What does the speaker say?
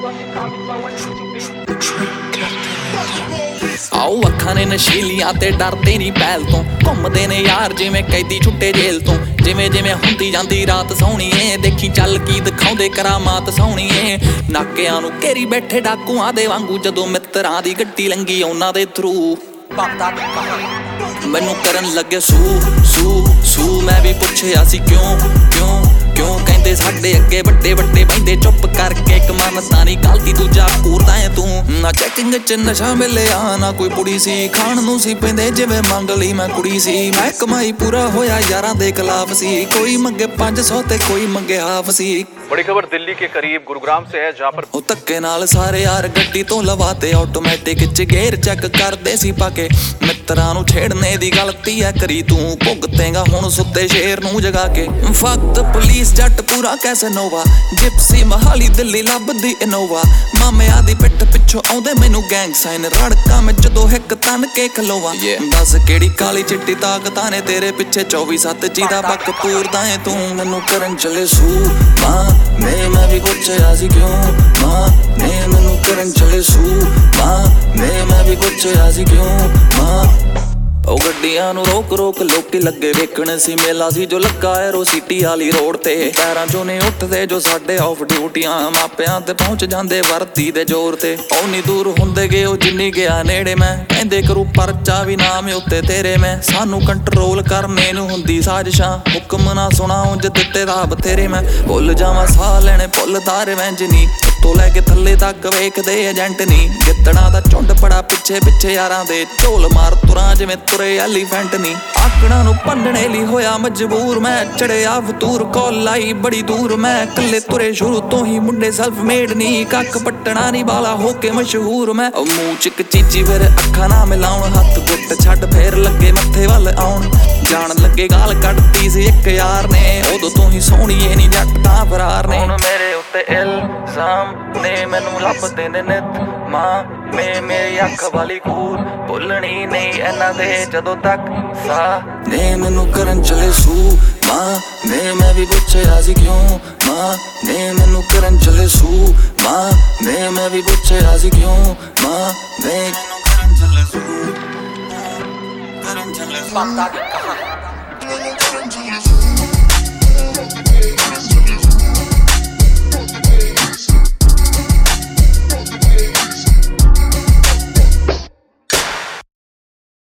आओ अखां ने नशीलियां ते डरदे नी पैल तो घुमदे ने यार जिवें कैदी छुट्टे जेल तो जिवें जिवें हुंदी जांदी रात सोहणीए देखी चल की दिखाउंदे करामात सोहणीए नाकिआं नूं घेरी बैठे डाकूआं दे वांगू जदों मित्रां दी गड्डी लंघी उन्हां दे थरू मैनू करन लगे सू सू सू मैं भी पुछया सी क्यों क्यों क्यों कहंदे साडे अगे वड्डे वड्डे बहिंदे चुप करके एक मनदा नी गलती दूजा कूरदा है तू ना चैकिंग च नशा मिलिया ना कोई बुढ़ी सी खाण नूं सी पैंदे जिवें मंग लई मैं कुड़ी सी मैं कमाई पूरा होया यारां दे खिलाफ सी कोई मंगे 500 ते कोई मंगे हाफ सी। बड़ी खबर दिल्ली के करीब गुरुग्राम से है जहाँ पर धक्के नाल सारे यार गड्डी तो लवाते ऑटोमैटिक च गेयर चेक करदे सी पाके मित्रां नूं छेड़ने दी गलती है करी तू भुगतेगा हुण सुत्ते शेर नूं जगा के फक्त पुलिस जट पूरा कैसे नोवा जिप्सी महाली दिल्ली लभदी इनोवा मामिया दी पिठ पिछों आउंदे मैनू गैंग साइन रड़का में जदों हिक तन के खलोवा दस केड़ी काली चिट्टी ताकतां ने तेरे पिछे 24/7 जीदा बक पूरदा है तू मैनू करन चले सू मां मैं भी पुछया सी क्यों मां मैनू करन चले सू मां मैं भी पुछया सी क्यों मां ओ गड्डियां नूं रोक रोक लोकी लगे वेखण सी मेला सी जो लगा एरो सिटी वाली रोड ते पैरां चों नहीं उठदे जो साडे ऑफ ड्यूटियां मापियां ते पहुंच जांदे वर्दी दे जोर ते ओनी दूर हुंदे गए ओ जिन्नी गया नेड़े मैं कहंदे करू परचा भी नाम उत्ते तेरे मैं सानू कंट्रोल करने नूं हुंदी साजिशां हुक्म ना सुना उंज दित्ते दा बथेरे मैं भुल जावां साह लेने भुलदार वैंजनी तो लैके थल्ले तक वेखदे एजेंट नी गिद्दड़ां दा झुंड बड़ा पिछे पिछे यारां दे ढोल मार तुरां जिवें तुरे एलीफेंट नी आकड़ां नूं भंडणे लई होया मजबूर मैं चढ़िया फतूर कॉल लाई बड़ी दूर मैं कल्ले तुरे शुरू तो ही मुंडे सेल्फ मेड नी कख पट्टना नी बाला होके मशहूर मैं मूंह च इक चीची फिर अखां ना मिलाउण हत्थ गुੱਟ छड्ड फेर लगे मत्थे वल आउण जान लगे गाल कड्डती सी इक यार ने उदों तो ही सोहणीए नी जट तां फरार ने हुण मेरे उत्ते इल्जाम ने मैनू लभदे ने नित मां मेरी अख वाली कूर भुलनी नहीं इन्हां दे जदों तक सा ने मैनू करन चले सू मां मैं भी पुछया सी क्यों मां ने मैनू करन चले सू मां मैं भी पुछया सी क्यों मां मैनू करन चले सू करन चले पता की कहां